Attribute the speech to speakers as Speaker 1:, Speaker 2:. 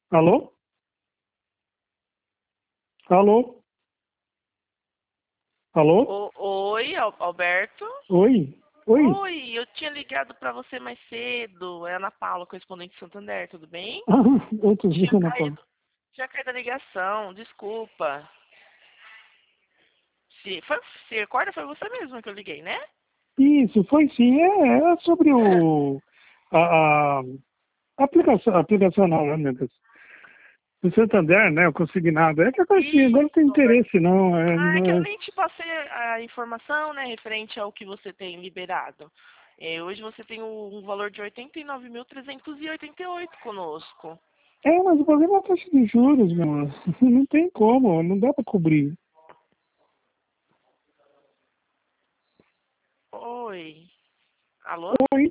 Speaker 1: Alô? Alô? Alô?
Speaker 2: Oi, Alberto.
Speaker 1: Oi? Oi?
Speaker 2: Oi, eu tinha ligado para você mais cedo. É a Ana Paula, correspondente de Santander, tudo bem?
Speaker 1: Ah, outro dia,
Speaker 2: Tinha
Speaker 1: Ana Paula.
Speaker 2: caído, tinha caído a ligação, desculpa. Se recorda, foi você mesmo que eu liguei, né?
Speaker 1: Isso, foi sim. É sobre a aplicação não, né, meu Deus? O Santander, né? O consignado. É que agora sim, agora não tem
Speaker 2: Isso, Alberto.
Speaker 1: interesse, não.
Speaker 2: Ah, é que eu nem te passei a informação, né, referente ao que você tem liberado. Hoje você tem um valor de 89.388 conosco.
Speaker 1: Mas o problema é a taxa de juros, meu amor. Não tem como, não dá para cobrir.
Speaker 2: Oi. Alô?
Speaker 1: Oi?